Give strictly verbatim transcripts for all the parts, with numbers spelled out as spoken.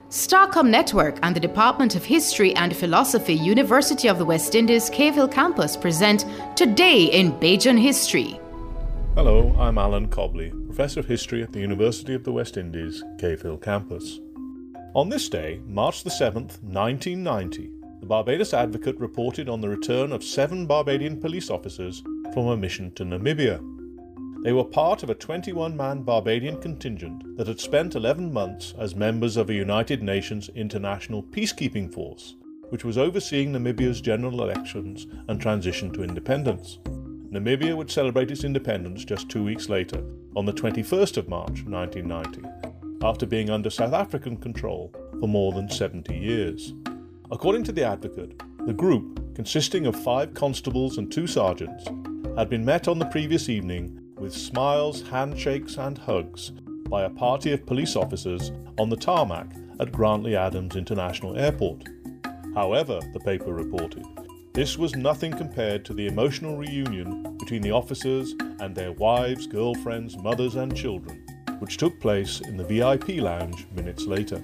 Starcom Network and the Department of History and Philosophy, University of the West Indies, Cave Hill Campus present Today in Bajan History. Hello, I'm Alan Cobley, Professor of History at the University of the West Indies, Cave Hill Campus. On this day, March the seventh, nineteen ninety, the Barbados Advocate reported on the return of seven Barbadian police officers from a mission to Namibia. They were part of a twenty-one man Barbadian contingent that had spent eleven months as members of a United Nations International Peacekeeping Force, which was overseeing Namibia's general elections and transition to independence. Namibia would celebrate its independence just two weeks later, on the twenty-first of March nineteen ninety, after being under South African control for more than seventy years. According to the Advocate, the group, consisting of five constables and two sergeants, had been met on the previous evening with smiles, handshakes and hugs by a party of police officers on the tarmac at Grantley Adams International Airport. However, the paper reported, this was nothing compared to the emotional reunion between the officers and their wives, girlfriends, mothers and children, which took place in the V I P lounge minutes later.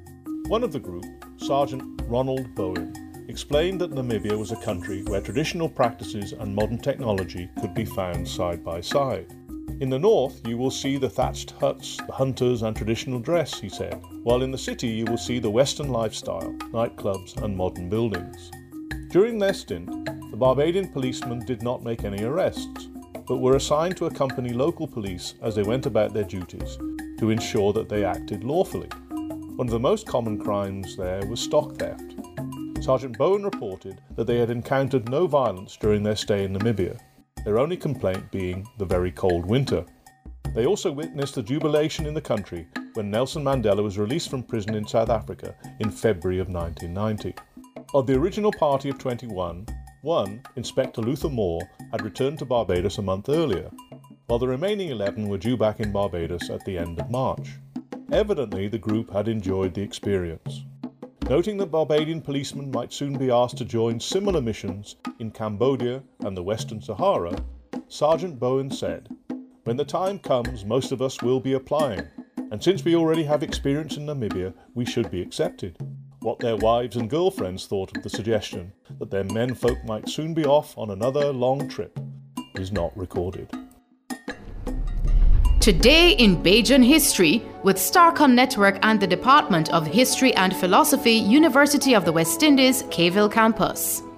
One of the group, Sergeant Ronald Bowen, explained that Namibia was a country where traditional practices and modern technology could be found side by side. In the north, you will see the thatched huts, the hunters and traditional dress, he said, while in the city you will see the Western lifestyle, nightclubs and modern buildings. During their stint, the Barbadian policemen did not make any arrests, but were assigned to accompany local police as they went about their duties to ensure that they acted lawfully. One of the most common crimes there was stock theft. Sergeant Bowen reported that they had encountered no violence during their stay in Namibia, their only complaint being the very cold winter. They also witnessed the jubilation in the country when Nelson Mandela was released from prison in South Africa in February of nineteen ninety. Of the original party of twenty-one, one, Inspector Luther Moore, had returned to Barbados a month earlier, while the remaining eleven were due back in Barbados at the end of March. Evidently, the group had enjoyed the experience. Noting that Barbadian policemen might soon be asked to join similar missions in Cambodia and the Western Sahara, Sergeant Bowen said, "When the time comes, most of us will be applying, and since we already have experience in Namibia, we should be accepted." What their wives and girlfriends thought of the suggestion that their menfolk might soon be off on another long trip is not recorded. Today in Bajan History with Starcom Network and the Department of History and Philosophy, University of the West Indies, Cave Hill Campus.